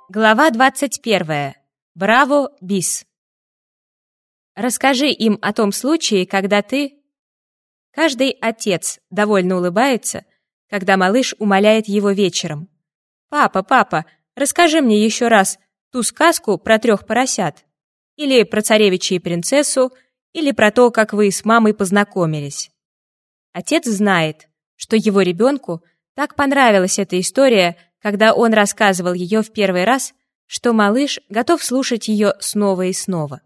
Глава 21. Браво, бис. Расскажи им о том случае, когда ты... Каждый отец довольно улыбается, когда малыш умоляет его вечером. «Папа, папа, расскажи мне еще раз ту сказку про 3 поросят. Или про царевича и принцессу, или про то, как вы с мамой познакомились». Отец знает, что его ребенку так понравилась эта история, когда он рассказывал ее в первый раз, что малыш готов слушать ее снова и снова.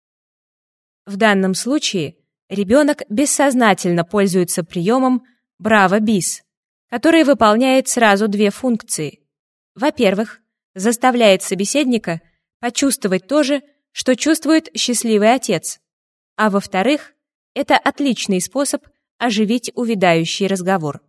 В данном случае ребенок бессознательно пользуется приемом «Браво, бис», который выполняет сразу 2 функции. Во-первых, заставляет собеседника почувствовать то же, что чувствует счастливый отец. А во-вторых, это отличный способ оживить увядающий разговор.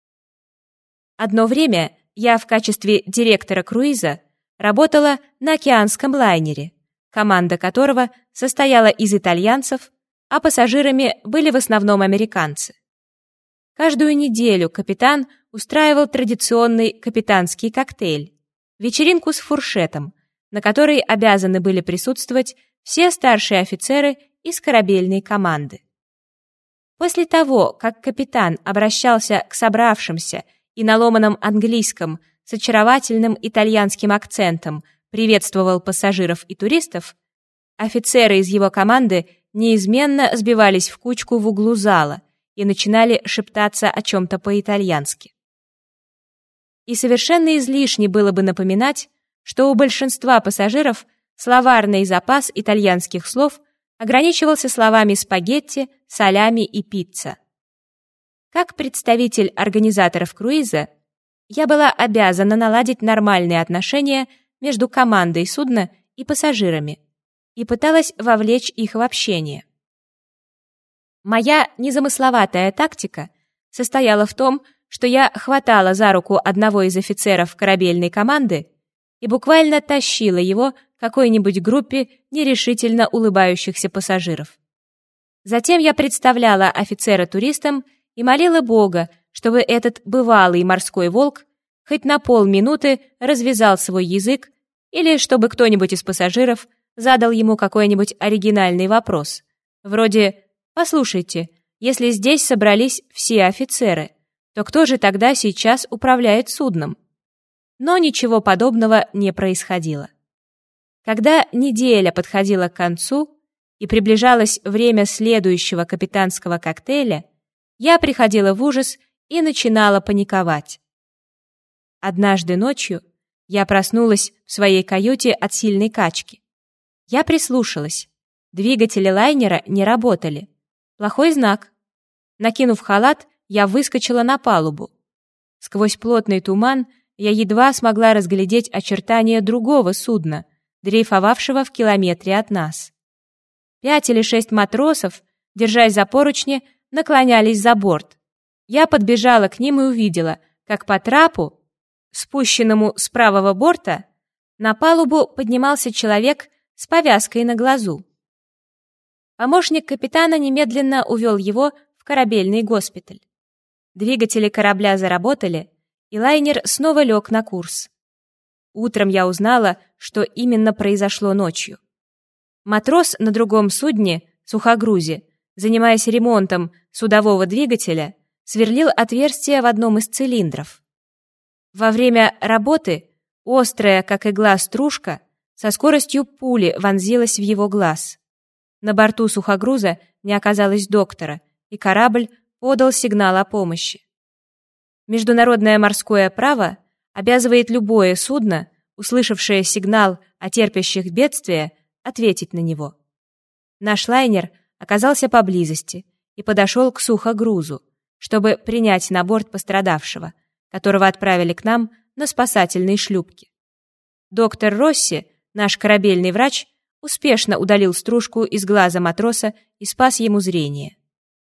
Одно время я в качестве директора круиза работала на океанском лайнере, команда которого состояла из итальянцев, а пассажирами были в основном американцы. Каждую неделю капитан устраивал традиционный капитанский коктейль, вечеринку с фуршетом, на которой обязаны были присутствовать все старшие офицеры из корабельной команды. После того, как капитан обращался к собравшимся и на ломаном английском с очаровательным итальянским акцентом приветствовал пассажиров и туристов, офицеры из его команды неизменно сбивались в кучку в углу зала и начинали шептаться о чем-то по-итальянски. И совершенно излишне было бы напоминать, что у большинства пассажиров словарный запас итальянских слов ограничивался словами спагетти, солями и пицца. Как представитель организаторов круиза, я была обязана наладить нормальные отношения между командой судна и пассажирами и пыталась вовлечь их в общение. Моя незамысловатая тактика состояла в том, что я хватала за руку одного из офицеров корабельной команды и буквально тащила его к какой-нибудь группе нерешительно улыбающихся пассажиров. Затем я представляла офицера туристам и молила Бога, чтобы этот бывалый морской волк хоть на полминуты развязал свой язык или чтобы кто-нибудь из пассажиров задал ему какой-нибудь оригинальный вопрос, вроде «Послушайте, если здесь собрались все офицеры, то кто же тогда сейчас управляет судном?» Но ничего подобного не происходило. Когда неделя подходила к концу и приближалось время следующего капитанского коктейля, я приходила в ужас и начинала паниковать. Однажды ночью я проснулась в своей каюте от сильной качки. Я прислушалась. Двигатели лайнера не работали. Плохой знак. Накинув халат, я выскочила на палубу. Сквозь плотный туман я едва смогла разглядеть очертания другого судна, дрейфовавшего в километре от нас. 5 или 6 матросов, держась за поручни, наклонялись за борт. Я подбежала к ним и увидела, как по трапу, спущенному с правого борта, на палубу поднимался человек с повязкой на глазу. Помощник капитана немедленно увел его в корабельный госпиталь. Двигатели корабля заработали, и лайнер снова лег на курс. Утром я узнала, что именно произошло ночью. Матрос на другом судне, сухогрузе, занимаясь ремонтом судового двигателя, сверлил отверстие в одном из цилиндров. Во время работы острая, как игла, стружка со скоростью пули вонзилась в его глаз. На борту сухогруза не оказалось доктора, и корабль подал сигнал о помощи. Международное морское право обязывает любое судно, услышавшее сигнал о терпящих бедствия, ответить на него. Наш лайнер оказался поблизости и подошел к сухогрузу, чтобы принять на борт пострадавшего, которого отправили к нам на спасательной шлюпке. Доктор Росси, наш корабельный врач, успешно удалил стружку из глаза матроса и спас ему зрение.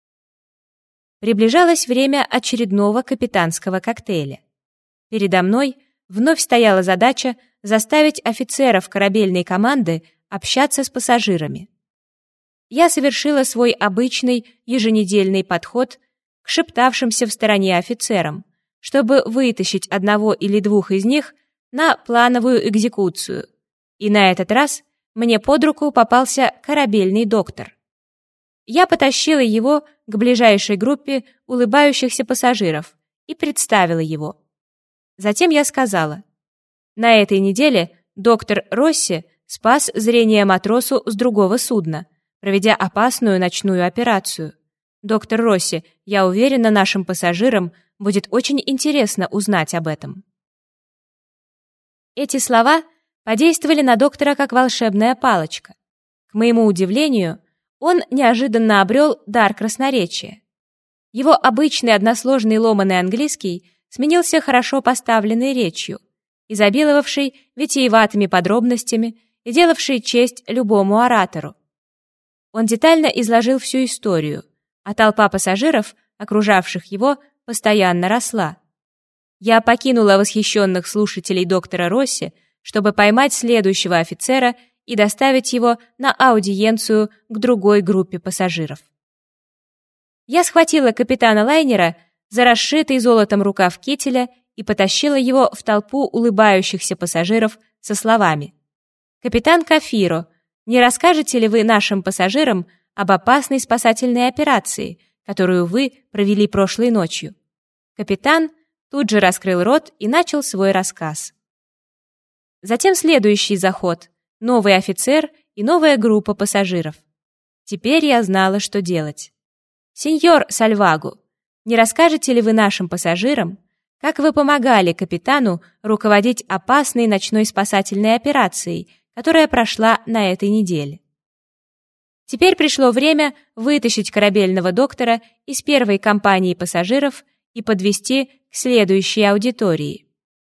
Приближалось время очередного капитанского коктейля. Передо мной вновь стояла задача заставить офицеров корабельной команды общаться с пассажирами. Я совершила свой обычный еженедельный подход к шептавшимся в стороне офицерам, чтобы вытащить одного или двух из них на плановую экзекуцию. И на этот раз мне под руку попался корабельный доктор. Я потащила его к ближайшей группе улыбающихся пассажиров и представила его. Затем я сказала: «На этой неделе доктор Росси спас зрение матросу с другого судна, проведя опасную ночную операцию. Доктор Росси, я уверена, нашим пассажирам будет очень интересно узнать об этом». Эти слова подействовали на доктора как волшебная палочка. К моему удивлению, он неожиданно обрел дар красноречия. Его обычный односложный ломаный английский сменился хорошо поставленной речью, изобиловавшей витиеватыми подробностями и делавшей честь любому оратору. Он детально изложил всю историю, а толпа пассажиров, окружавших его, постоянно росла. Я покинула восхищенных слушателей доктора Росси, чтобы поймать следующего офицера и доставить его на аудиенцию к другой группе пассажиров. Я схватила капитана лайнера за расшитый золотом рукав кителя и потащила его в толпу улыбающихся пассажиров со словами: «Капитан Кафиро, не расскажете ли вы нашим пассажирам об опасной спасательной операции, которую вы провели прошлой ночью?» Капитан тут же раскрыл рот и начал свой рассказ. Затем следующий заход, новый офицер и новая группа пассажиров. Теперь я знала, что делать. «Сеньор Сальвагу, не расскажете ли вы нашим пассажирам, как вы помогали капитану руководить опасной ночной спасательной операцией, которая прошла на этой неделе?» Теперь пришло время вытащить корабельного доктора из первой компании пассажиров и подвести к следующей аудитории.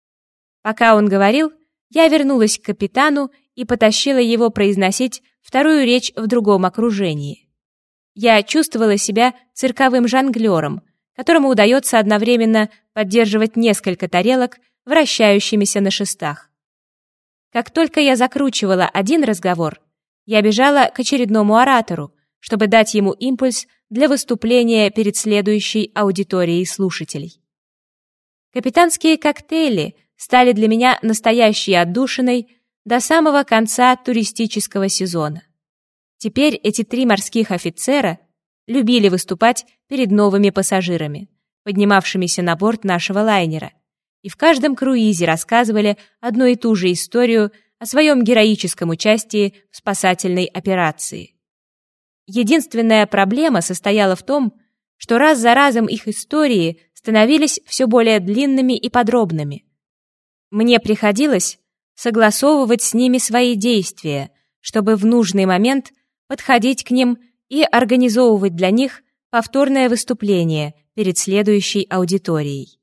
Пока он говорил, я вернулась к капитану и потащила его произносить вторую речь в другом окружении. Я чувствовала себя цирковым жонглером, которому удается одновременно поддерживать несколько тарелок, вращающимися на шестах. Как только я закручивала один разговор, я бежала к очередному оратору, чтобы дать ему импульс для выступления перед следующей аудиторией слушателей. Капитанские коктейли стали для меня настоящей отдушиной до самого конца туристического сезона. Теперь эти 3 морских офицера любили выступать перед новыми пассажирами, поднимавшимися на борт нашего лайнера, и в каждом круизе рассказывали одну и ту же историю о своем героическом участии в спасательной операции. Единственная проблема состояла в том, что раз за разом их истории становились все более длинными и подробными. Мне приходилось согласовывать с ними свои действия, чтобы в нужный момент подходить к ним и организовывать для них повторное выступление перед следующей аудиторией.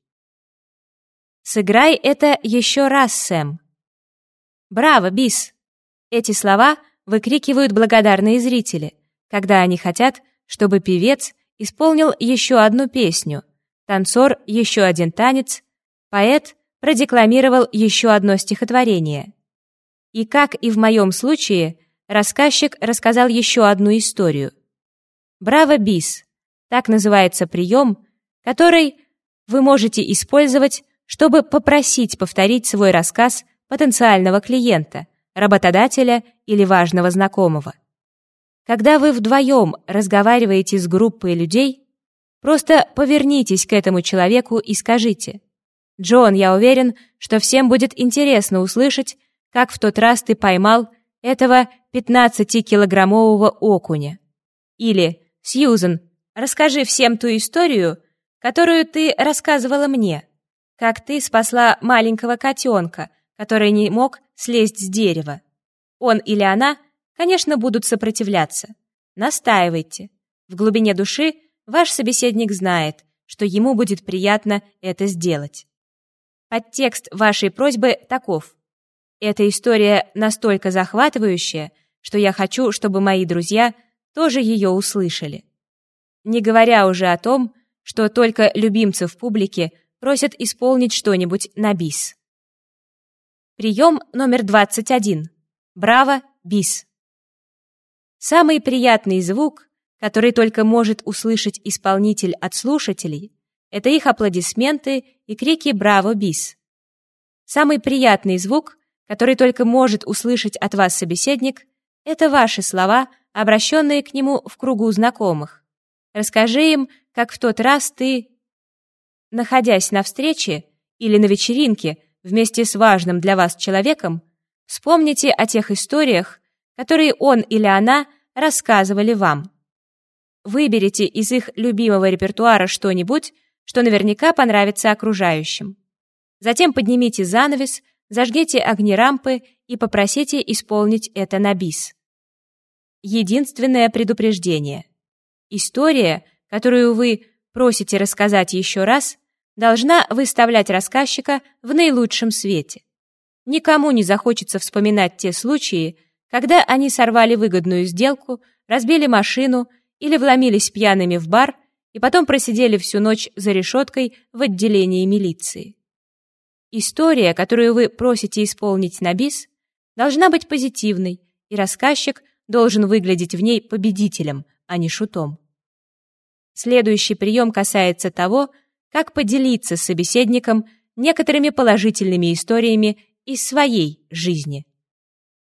«Сыграй это еще раз, Сэм». «Браво, Бис!» Эти слова выкрикивают благодарные зрители, когда они хотят, чтобы певец исполнил еще одну песню, танцор еще один танец, поэт продекламировал еще одно стихотворение. И, как и в моем случае, рассказчик рассказал еще одну историю. «Браво, Бис» — так называется прием, который вы можете использовать, чтобы попросить повторить свой рассказ потенциального клиента, работодателя или важного знакомого. Когда вы вдвоем разговариваете с группой людей, просто повернитесь к этому человеку и скажите: «Джон, я уверен, что всем будет интересно услышать, как в тот раз ты поймал этого 15-килограммового окуня». Или: «Сьюзен, расскажи всем ту историю, которую ты рассказывала мне, как ты спасла маленького котенка, который не мог слезть с дерева». Он или она, конечно, будут сопротивляться. Настаивайте. В глубине души ваш собеседник знает, что ему будет приятно это сделать. Подтекст вашей просьбы таков: «Эта история настолько захватывающая, что я хочу, чтобы мои друзья тоже ее услышали». Не говоря уже о том, что только любимцев публики просят исполнить что-нибудь на бис. Прием номер 21. Браво, бис. Самый приятный звук, который только может услышать исполнитель от слушателей, это их аплодисменты и крики «Браво, бис». Самый приятный звук, который только может услышать от вас собеседник, это ваши слова, обращенные к нему в кругу знакомых. Расскажи им, как в тот раз ты, находясь на встрече или на вечеринке вместе с важным для вас человеком, вспомните о тех историях, которые он или она рассказывали вам. Выберите из их любимого репертуара что-нибудь, что наверняка понравится окружающим. Затем поднимите занавес, зажгите огни рампы и попросите исполнить это на бис. Единственное предупреждение. История, которую вы просите рассказать еще раз, должна выставлять рассказчика в наилучшем свете. Никому не захочется вспоминать те случаи, когда они сорвали выгодную сделку, разбили машину или вломились пьяными в бар и потом просидели всю ночь за решеткой в отделении милиции. История, которую вы просите исполнить на бис, должна быть позитивной, и рассказчик должен выглядеть в ней победителем, а не шутом. Следующий прием касается того, как поделиться с собеседником некоторыми положительными историями из своей жизни.